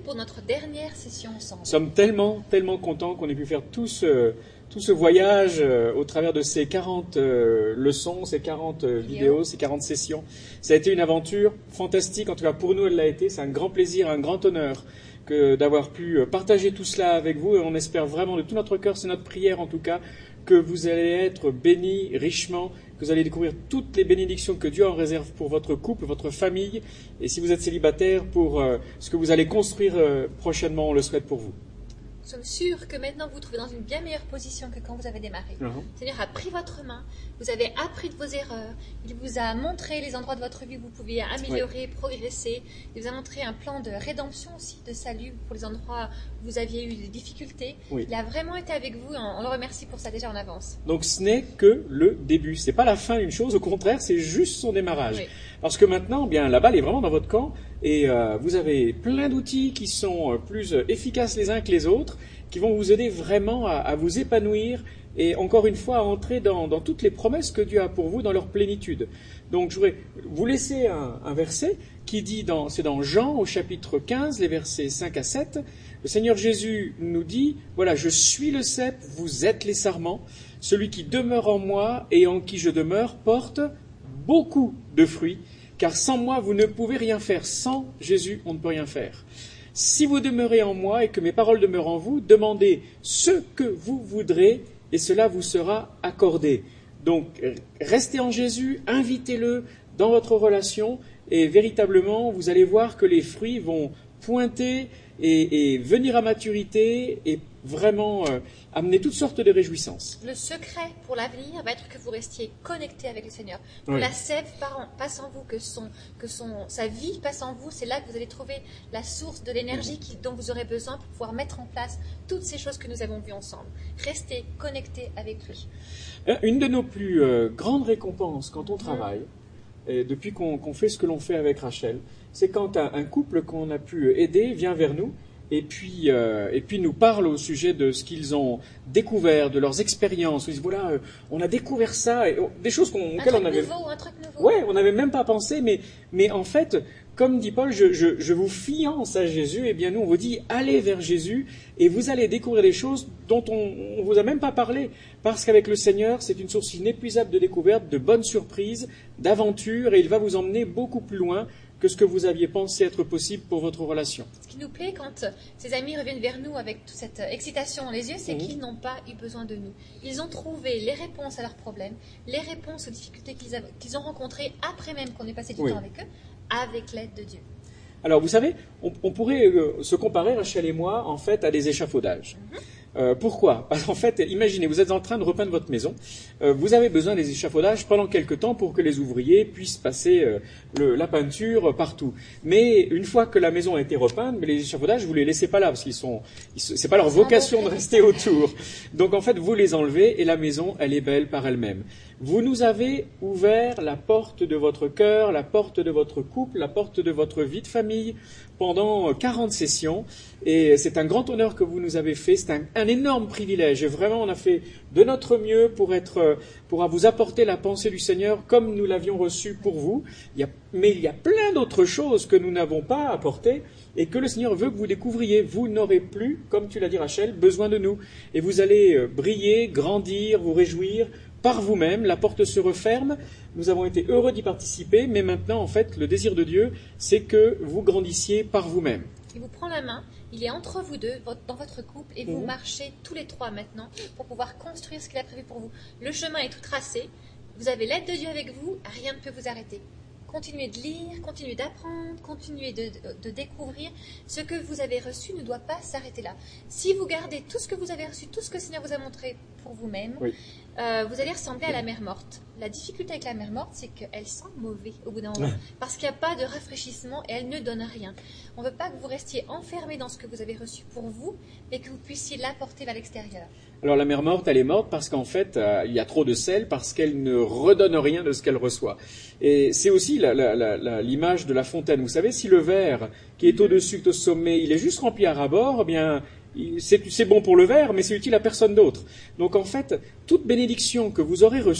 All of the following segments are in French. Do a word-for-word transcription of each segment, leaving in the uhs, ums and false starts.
pour notre dernière session ensemble. Nous sommes tellement, tellement contents qu'on ait pu faire tout ce, tout ce voyage euh, au travers de ces quarante euh, leçons, ces quarante euh, vidéos, ces quarante sessions. Ça a été une aventure fantastique, en tout cas pour nous elle l'a été. C'est un grand plaisir, un grand honneur que d'avoir pu partager tout cela avec vous. Et on espère vraiment de tout notre cœur, c'est notre prière en tout cas, que vous allez être bénis richement, que vous allez découvrir toutes les bénédictions que Dieu en réserve pour votre couple, votre famille, et si vous êtes célibataire, pour euh, ce que vous allez construire euh, prochainement, on le souhaite pour vous. Nous sommes sûrs que maintenant vous vous trouvez dans une bien meilleure position que quand vous avez démarré. Uh-huh. Le Seigneur a pris votre main, vous avez appris de vos erreurs, il vous a montré les endroits de votre vie où vous pouviez améliorer, oui. progresser, il vous a montré un plan de rédemption aussi, de salut pour les endroits où vous aviez eu des difficultés. Oui. Il a vraiment été avec vous et on le remercie pour ça déjà en avance. Donc ce n'est que le début, ce n'est pas la fin d'une chose, au contraire, c'est juste son démarrage. Oui. Parce que maintenant, bien, la balle est vraiment dans votre camp et euh, vous avez plein d'outils qui sont plus efficaces les uns que les autres, qui vont vous aider vraiment à, à vous épanouir et encore une fois à entrer dans, dans toutes les promesses que Dieu a pour vous dans leur plénitude. Donc je voudrais vous laisser un, un verset qui dit, dans, c'est dans Jean au chapitre quinze, les versets cinq à sept, le Seigneur Jésus nous dit, voilà, je suis le cep, vous êtes les sarments, celui qui demeure en moi et en qui je demeure porte beaucoup de fruits, car sans moi vous ne pouvez rien faire, sans Jésus on ne peut rien faire. Si vous demeurez en moi et que mes paroles demeurent en vous, demandez ce que vous voudrez et cela vous sera accordé. Donc, restez en Jésus, invitez-le dans votre relation et véritablement, vous allez voir que les fruits vont pointer et, et venir à maturité et vraiment euh, amener toutes sortes de réjouissances. Le secret pour l'avenir va être que vous restiez connecté avec le Seigneur. Que oui. La sève passe en vous, que, son, que son, sa vie passe en vous. C'est là que vous allez trouver la source de l'énergie qui, dont vous aurez besoin pour pouvoir mettre en place toutes ces choses que nous avons vues ensemble. Restez connecté avec lui. Une de nos plus euh, grandes récompenses quand on travaille, mmh. et depuis qu'on, qu'on fait ce que l'on fait avec Rachel, c'est quand un, un couple qu'on a pu aider vient vers nous et puis, euh, et puis nous parle au sujet de ce qu'ils ont découvert, de leurs expériences. Ils disent, voilà, euh, on a découvert ça, et, oh, des choses qu'on, auxquelles on avait... Nouveau, un truc nouveau. Ouais, on n'avait même pas pensé, mais, mais en fait, comme dit Paul, je, je, je vous fiance à Jésus, et bien nous on vous dit, allez vers Jésus, et vous allez découvrir des choses dont on ne vous a même pas parlé, parce qu'avec le Seigneur, c'est une source inépuisable de découvertes, de bonnes surprises, d'aventures, et il va vous emmener beaucoup plus loin que ce que vous aviez pensé être possible pour votre relation. Ce qui nous plaît quand ces amis reviennent vers nous avec toute cette excitation dans les yeux, c'est mmh. qu'ils n'ont pas eu besoin de nous. Ils ont trouvé les réponses à leurs problèmes, les réponses aux difficultés qu'ils, a, qu'ils ont rencontrées après même qu'on ait passé du oui. temps avec eux, avec l'aide de Dieu. Alors vous savez, on, on pourrait euh, se comparer, Rachel et moi, en fait, à des échafaudages. Mmh. Euh, pourquoi ? Parce qu'en fait, imaginez, vous êtes en train de repeindre votre maison, euh, vous avez besoin des échafaudages pendant quelque temps pour que les ouvriers puissent passer euh, le, la peinture partout. Mais une fois que la maison a été repeinte, mais les échafaudages, vous les laissez pas là parce qu'ils sont, ils, c'est pas leur vocation de rester autour. Donc en fait, vous les enlevez et la maison, elle est belle par elle-même. Vous nous avez ouvert la porte de votre cœur, la porte de votre couple, la porte de votre vie de famille pendant quarante sessions. Et c'est un grand honneur que vous nous avez fait, c'est un, un énorme privilège. Et vraiment, on a fait de notre mieux pour être, pour vous apporter la pensée du Seigneur comme nous l'avions reçue pour vous. Il y a, mais il y a plein d'autres choses que nous n'avons pas apportées et que le Seigneur veut que vous découvriez. Vous n'aurez plus, comme tu l'as dit Rachel, besoin de nous. Et vous allez briller, grandir, vous réjouir par vous-même. La porte se referme. Nous avons été heureux d'y participer, mais maintenant, en fait, le désir de Dieu, c'est que vous grandissiez par vous-même. Il vous prend la main, il est entre vous deux, dans votre couple, et vous mmh. marchez tous les trois maintenant pour pouvoir construire ce qu'il a prévu pour vous. Le chemin est tout tracé, vous avez l'aide de Dieu avec vous, rien ne peut vous arrêter. Continuez de lire, continuez d'apprendre, continuez de, de, de découvrir. Ce que vous avez reçu ne doit pas s'arrêter là. Si vous gardez tout ce que vous avez reçu, tout ce que le Seigneur vous a montré pour vous-même, oui. euh, vous allez ressembler à la mer morte. La difficulté avec la mer morte, c'est qu'elle sent mauvais au bout d'un moment, parce qu'il n'y a pas de rafraîchissement et elle ne donne rien. On ne veut pas que vous restiez enfermé dans ce que vous avez reçu pour vous, mais que vous puissiez l'apporter vers l'extérieur. Alors la mer morte, elle est morte parce qu'en fait, euh, il y a trop de sel, parce qu'elle ne redonne rien de ce qu'elle reçoit. Et c'est aussi la, la, la, la, l'image de la fontaine. Vous savez, si le verre qui est au-dessus, au sommet, il est juste rempli à ras-bord, eh bien, c'est, c'est bon pour le verre, mais c'est utile à personne d'autre. Donc en fait, toute bénédiction que vous aurez reçue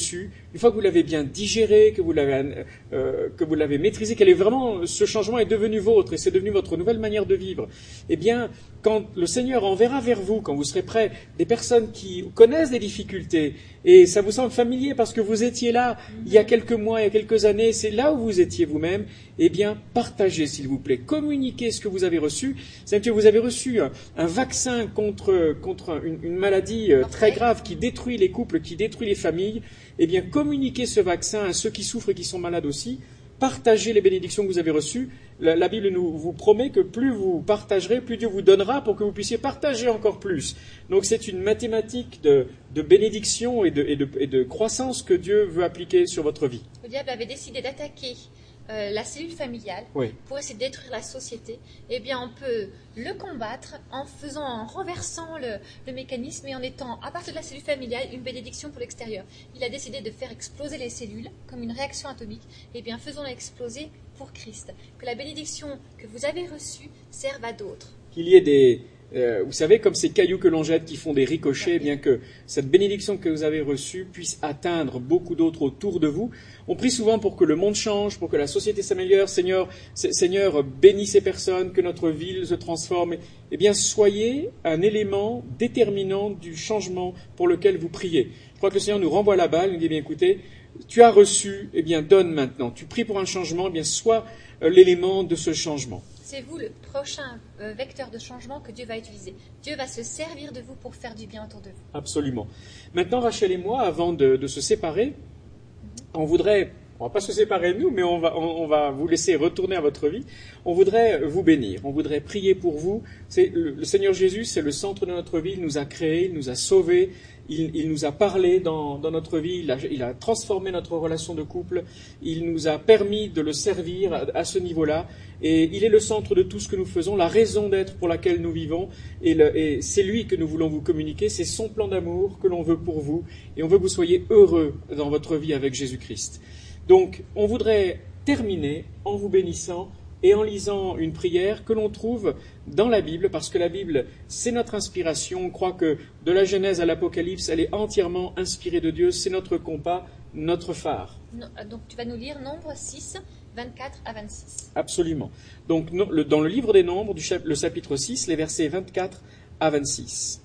une fois que vous l'avez bien digéré, que vous l'avez, euh, que vous l'avez maîtrisé, qu'elle est vraiment, ce changement est devenu vôtre et c'est devenu votre nouvelle manière de vivre, eh bien, quand le Seigneur enverra vers vous, quand vous serez prêts, des personnes qui connaissent des difficultés, et ça vous semble familier parce que vous étiez là il y a quelques mois, il y a quelques années, c'est là où vous étiez vous-même, eh bien, partagez s'il vous plaît, communiquez ce que vous avez reçu. C'est que vous avez reçu un, un vaccin contre, contre une, une maladie euh, très grave qui détruit les couples, qui détruit les familles, eh bien, communiquez ce vaccin à ceux qui souffrent et qui sont malades aussi. Partagez les bénédictions que vous avez reçues. La, la Bible nous vous promet que plus vous partagerez, plus Dieu vous donnera pour que vous puissiez partager encore plus. Donc c'est une mathématique de, de bénédiction et de, et, de, et de croissance que Dieu veut appliquer sur votre vie. Le diable avait décidé d'attaquer euh, la cellule familiale oui. pour essayer de détruire la société. Eh bien, on peut le combattre en faisant, en renversant le, le mécanisme et en étant, à partir de la cellule familiale, une bénédiction pour l'extérieur. Il a décidé de faire exploser les cellules comme une réaction atomique. Eh bien, faisons-la exploser pour Christ. Que la bénédiction que vous avez reçue serve à d'autres. Qu'il y ait des... Euh, vous savez, comme ces cailloux que l'on jette qui font des ricochets, eh bien que cette bénédiction que vous avez reçue puisse atteindre beaucoup d'autres autour de vous. On prie souvent pour que le monde change, pour que la société s'améliore. Seigneur, Seigneur, bénis ces personnes, que notre ville se transforme. Eh bien, soyez un élément déterminant du changement pour lequel vous priez. Je crois que le Seigneur nous renvoie la balle, il nous dit, eh bien, écoutez, tu as reçu, eh bien, donne maintenant. Tu pries pour un changement, eh bien, sois l'élément de ce changement. C'est vous le prochain euh, vecteur de changement que Dieu va utiliser. Dieu va se servir de vous pour faire du bien autour de vous. Absolument. Maintenant, Rachel et moi, avant de, de se séparer, mm-hmm. on voudrait, on ne va pas se séparer nous, mais on va, on, on va vous laisser retourner à votre vie. On voudrait vous bénir, on voudrait prier pour vous. C'est, le, le Seigneur Jésus, c'est le centre de notre vie. Il nous a créés, il nous a sauvés, il, il nous a parlé dans, dans notre vie, il a, il a transformé notre relation de couple, il nous a permis de le servir à, à ce niveau-là. Et il est le centre de tout ce que nous faisons, la raison d'être pour laquelle nous vivons. Et, le, et c'est lui que nous voulons vous communiquer, c'est son plan d'amour que l'on veut pour vous. Et on veut que vous soyez heureux dans votre vie avec Jésus-Christ. Donc, on voudrait terminer en vous bénissant et en lisant une prière que l'on trouve dans la Bible, parce que la Bible, c'est notre inspiration. On croit que de la Genèse à l'Apocalypse, elle est entièrement inspirée de Dieu. C'est notre compas, notre phare. Donc, tu vas nous lire Nombre six, vingt-quatre à vingt-six. Absolument. Donc, dans le livre des Nombres, le chapitre six, les versets vingt-quatre à vingt-six.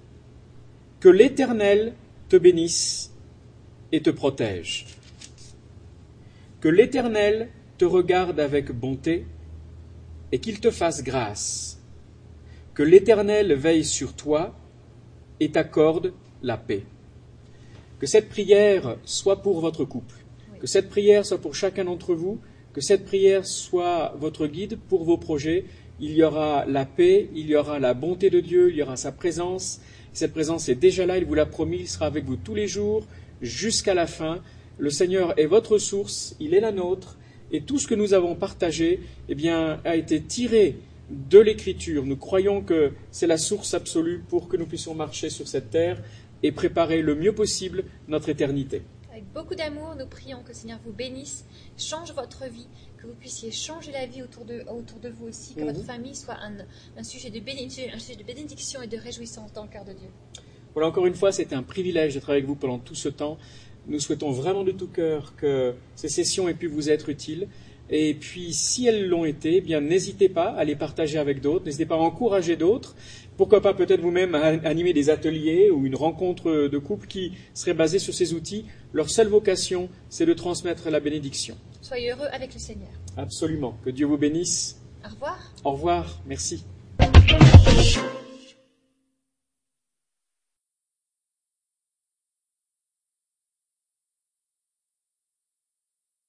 Que l'Éternel te bénisse et te protège. Que l'Éternel te regarde avec bonté et qu'il te fasse grâce. Que l'Éternel veille sur toi et t'accorde la paix. Que cette prière soit pour votre couple. Que cette prière soit pour chacun d'entre vous. Que cette prière soit votre guide pour vos projets. Il y aura la paix, il y aura la bonté de Dieu, il y aura sa présence. Cette présence est déjà là, il vous l'a promis, il sera avec vous tous les jours jusqu'à la fin. Le Seigneur est votre source, il est la nôtre. Et tout ce que nous avons partagé, eh bien, a été tiré de l'Écriture. Nous croyons que c'est la source absolue pour que nous puissions marcher sur cette terre et préparer le mieux possible notre éternité. Avec beaucoup d'amour, nous prions que le Seigneur vous bénisse, change votre vie, que vous puissiez changer la vie autour de, autour de vous aussi, que mmh. votre famille soit un, un, sujet de bénédiction, un sujet de bénédiction et de réjouissance dans le cœur de Dieu. Voilà, encore une fois, c'était un privilège d'être avec vous pendant tout ce temps. Nous souhaitons vraiment de tout cœur que ces sessions aient pu vous être utiles. Et puis, si elles l'ont été, eh bien, n'hésitez pas à les partager avec d'autres, n'hésitez pas à encourager d'autres. Pourquoi pas peut-être vous-même animer des ateliers ou une rencontre de couple qui serait basée sur ces outils. Leur seule vocation, c'est de transmettre la bénédiction. Soyez heureux avec le Seigneur. Absolument. Que Dieu vous bénisse. Au revoir. Au revoir. Merci.